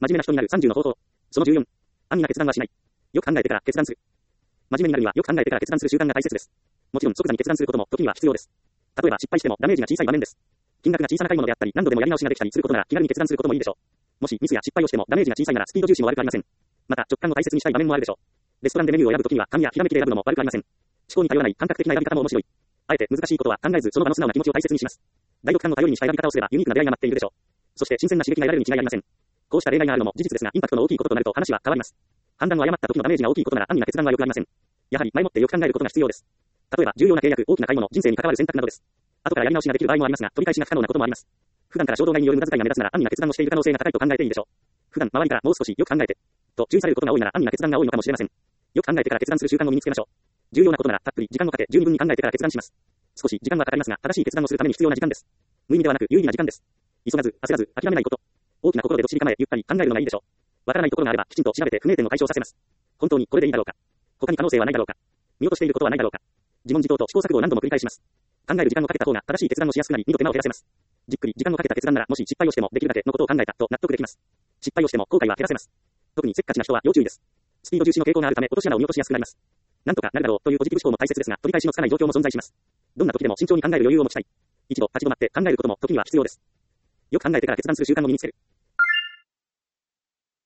真面目な人になる30の方法。その14。安易な決断はしない。よく考えてから決断する。真面目になるにはよく考えてから決断する習慣が大切です。もちろん即座に決断することも時には必要です。例えば失敗してもダメージが小さい場面です。金額が小さな買い物であったり何度でもやり直しができたりすることなら気軽に決断することもいいでしょう。もしミスや失敗をしてもダメージが小さいならスピード重視も悪くありません。また直感を大切にしたい場面もあるでしょう。レストランでメニューを選ぶときには勘やひらめきで選ぶのも悪くありません。思考に頼らない感覚的な選び方も面白い。あえて難しいことは考えずその場の素直な気持ちを大切にします。第六感を頼りにした選び方をすればユニークな出会いが待っているでしょう。そして新鮮な刺激が得られるに違いありません。こうした例外があるのも事実ですがインパクトの大きいこととなると話は変わります。判断を誤った時のダメージが大きいことなら安易な決断は良くありません。やはり前もってよく考えることが必要です。例えば重要な契約、大きな買い物、人生に関わる選択などです。後からやり直しができる場合もありますが、取り返しが不可能なこともあります。普段から衝動買いによる無駄遣いが目立つなら安易な決断をしている可能性が高いと考えていいでしょう。普段周りからもう少しよく考えてと注意されることが多いなら安易な決断が多いのかもしれません。よく考えてから決断する習慣を身につけましょう。重要なことならたっぷり時間をかけ十二分に考えてから決断します。少し時間はかかりますが、正しい決断をするために必要な時間です。無意味ではなく有意義な時間です。急がず、焦らず、諦めないこと。大きな心でどっしり構え、ゆったり考えるのがいいでしょう。わからないところがあればきちんと調べて不明点を解消させます。本当にこれでいいだろうか。他に可能性はないだろうか。見落としていることはないだろうか。自問自答と試行錯誤を何度も繰り返します。考える時間をかけた方が正しい決断をしやすくなり、二度手間を減らせます。じっくり時間をかけた決断ならもし失敗をしてもできるだけのことを考えたと納得できます。失敗をしても後悔は減らせます。特にせっかちな人は要注意です。スピード重視の傾向があるため落とし穴を見落としやすくなります。なんとかなるだろうというポジティブ思考も大切ですが、取り返しのつかない状況も存在します。どんな時でも慎重に考える余裕を持ちたい。一度立ち止まって考えることも時には必要です。よく考えてから決断する習慣を身につける。